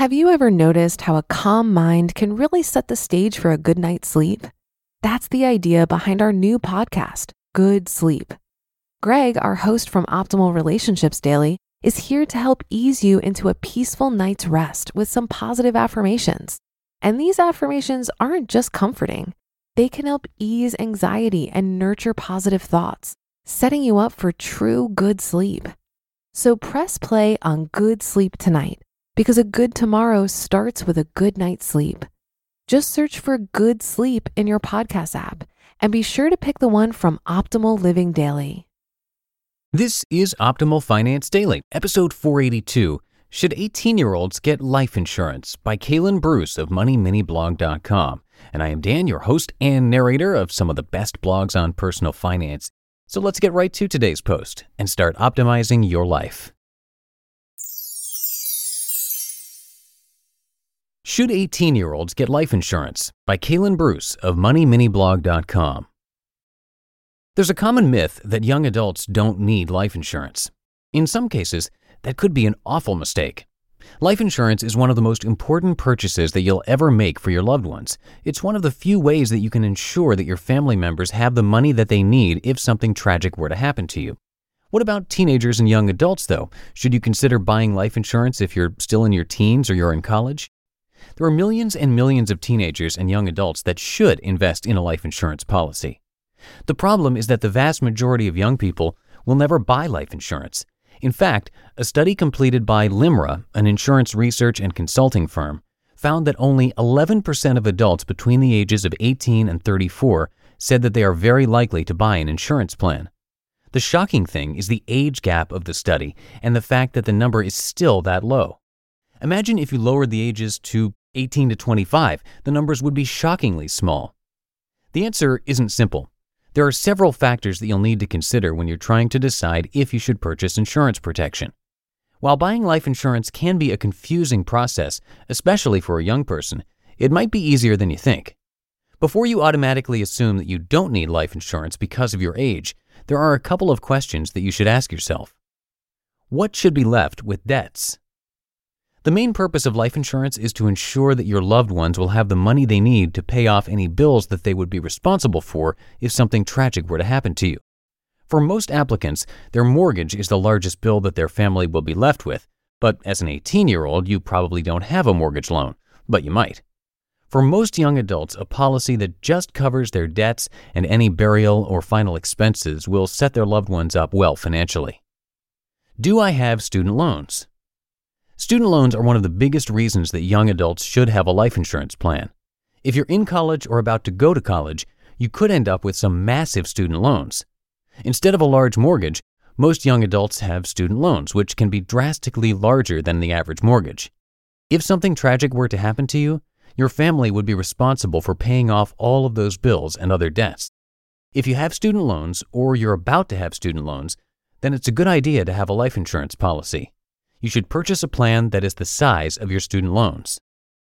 Have you ever noticed how a calm mind can really set the stage for a good night's sleep? That's the idea behind our new podcast, Good Sleep. Greg, our host from Optimal Relationships Daily, is here to help ease you into a peaceful night's rest with some positive affirmations. And these affirmations aren't just comforting. They can help ease anxiety and nurture positive thoughts, setting you up for true good sleep. So press play on Good Sleep tonight, because a good tomorrow starts with a good night's sleep. Just search for Good Sleep in your podcast app and be sure to pick the one from Optimal Living Daily. This is Optimal Finance Daily, episode 482, Should 18-Year-Olds Get Life Insurance? By Kaylin Bruce of MoneyMiniBlog.com. And I am Dan, your host and narrator of some of the best blogs on personal finance. So let's get right to today's post and start optimizing your life. Should 18-Year-Olds Get Life Insurance? By Kaylin Bruce of MoneyMiniBlog.com. There's a common myth that young adults don't need life insurance. In some cases, that could be an awful mistake. Life insurance is one of the most important purchases that you'll ever make for your loved ones. It's one of the few ways that you can ensure that your family members have the money that they need if something tragic were to happen to you. What about teenagers and young adults, though? Should you consider buying life insurance if you're still in your teens or you're in college? There are millions and millions of teenagers and young adults that should invest in a life insurance policy. The problem is that the vast majority of young people will never buy life insurance. In fact, a study completed by LIMRA, an insurance research and consulting firm, found that only 11% of adults between the ages of 18 and 34 said that they are very likely to buy an insurance plan. The shocking thing is the age gap of the study and the fact that the number is still that low. Imagine if you lowered the ages to 18 to 25, the numbers would be shockingly small. The answer isn't simple. There are several factors that you'll need to consider when you're trying to decide if you should purchase insurance protection. While buying life insurance can be a confusing process, especially for a young person, it might be easier than you think. Before you automatically assume that you don't need life insurance because of your age, there are a couple of questions that you should ask yourself. What should be left with debts? The main purpose of life insurance is to ensure that your loved ones will have the money they need to pay off any bills that they would be responsible for if something tragic were to happen to you. For most applicants, their mortgage is the largest bill that their family will be left with, but as an 18-year-old, you probably don't have a mortgage loan, but you might. For most young adults, a policy that just covers their debts and any burial or final expenses will set their loved ones up well financially. Do I have student loans? Student loans are one of the biggest reasons that young adults should have a life insurance plan. If you're in college or about to go to college, you could end up with some massive student loans. Instead of a large mortgage, most young adults have student loans, which can be drastically larger than the average mortgage. If something tragic were to happen to you, your family would be responsible for paying off all of those bills and other debts. If you have student loans or you're about to have student loans, then it's a good idea to have a life insurance policy. You should purchase a plan that is the size of your student loans.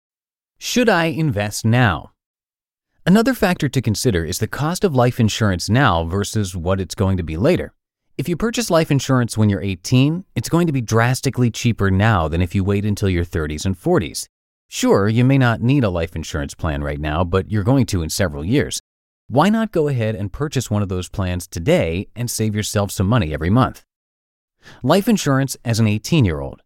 Should I invest now? Another factor to consider is the cost of life insurance now versus what it's going to be later. If you purchase life insurance when you're 18, it's going to be drastically cheaper now than if you wait until your 30s and 40s. Sure, you may not need a life insurance plan right now, but you're going to in several years. Why not go ahead and purchase one of those plans today and save yourself some money every month? Life insurance as an 18-year-old.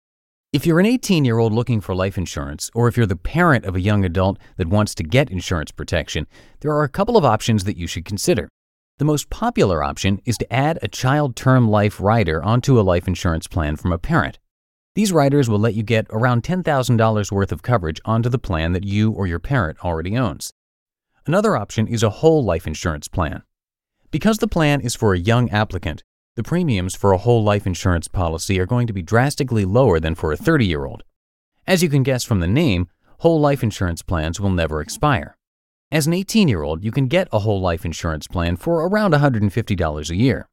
If you're an 18-year-old looking for life insurance, or if you're the parent of a young adult that wants to get insurance protection, there are a couple of options that you should consider. The most popular option is to add a child term life rider onto a life insurance plan from a parent. These riders will let you get around $10,000 worth of coverage onto the plan that you or your parent already owns. Another option is a whole life insurance plan. Because the plan is for a young applicant, the premiums for a whole life insurance policy are going to be drastically lower than for a 30-year-old. As you can guess from the name, whole life insurance plans will never expire. As an 18-year-old, you can get a whole life insurance plan for around $150 a year.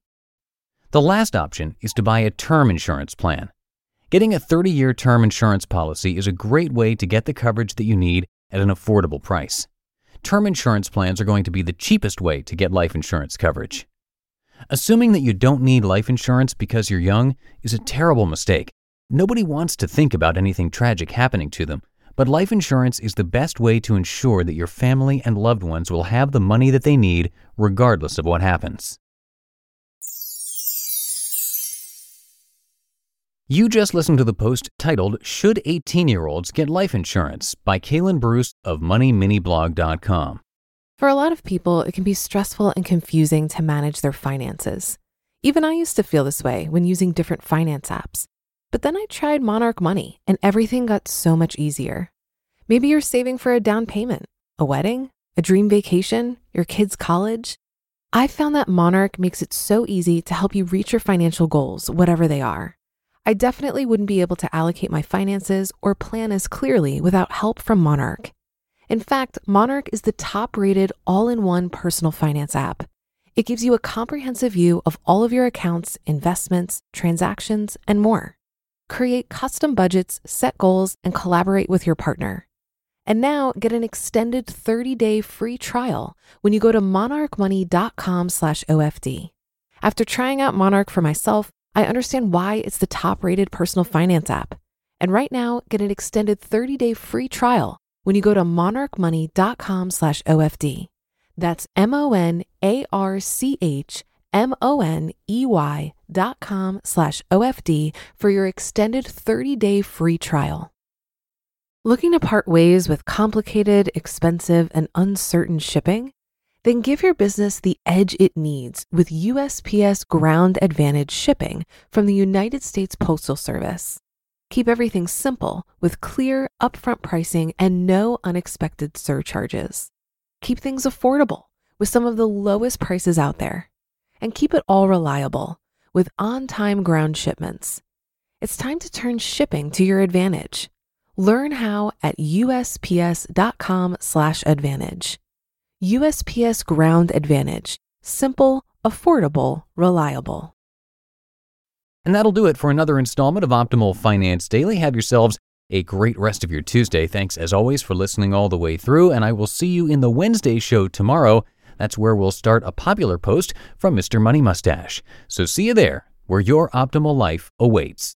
The last option is to buy a term insurance plan. Getting a 30-year term insurance policy is a great way to get the coverage that you need at an affordable price. Term insurance plans are going to be the cheapest way to get life insurance coverage. Assuming that you don't need life insurance because you're young is a terrible mistake. Nobody wants to think about anything tragic happening to them, but life insurance is the best way to ensure that your family and loved ones will have the money that they need regardless of what happens. You just listened to the post titled, "Should 18-Year-Olds Get Life Insurance?" by Kaylin Bruce of MoneyMiniBlog.com. For a lot of people, it can be stressful and confusing to manage their finances. Even I used to feel this way when using different finance apps. But then I tried Monarch Money and everything got so much easier. Maybe you're saving for a down payment, a wedding, a dream vacation, your kids' college. I found that Monarch makes it so easy to help you reach your financial goals, whatever they are. I definitely wouldn't be able to allocate my finances or plan as clearly without help from Monarch. In fact, Monarch is the top-rated all-in-one personal finance app. It gives you a comprehensive view of all of your accounts, investments, transactions, and more. Create custom budgets, set goals, and collaborate with your partner. And now get an extended 30-day free trial when you go to monarchmoney.com/OFD. After trying out Monarch for myself, I understand why it's the top-rated personal finance app. And right now, get an extended 30-day free trial when you go to monarchmoney.com/OFD. That's monarchmoney.com/OFD for your extended 30-day free trial. Looking to part ways with complicated, expensive, and uncertain shipping? Then give your business the edge it needs with USPS Ground Advantage shipping from the United States Postal Service. Keep everything simple with clear, upfront pricing and no unexpected surcharges. Keep things affordable with some of the lowest prices out there. And keep it all reliable with on-time ground shipments. It's time to turn shipping to your advantage. Learn how at USPS.com/advantage. USPS Ground Advantage. Simple, affordable, reliable. And that'll do it for another installment of Optimal Finance Daily. Have yourselves a great rest of your Tuesday. Thanks, as always, for listening all the way through, and I will see you in the Wednesday show tomorrow. That's where we'll start a popular post from Mr. Money Mustache. So see you there, where your optimal life awaits.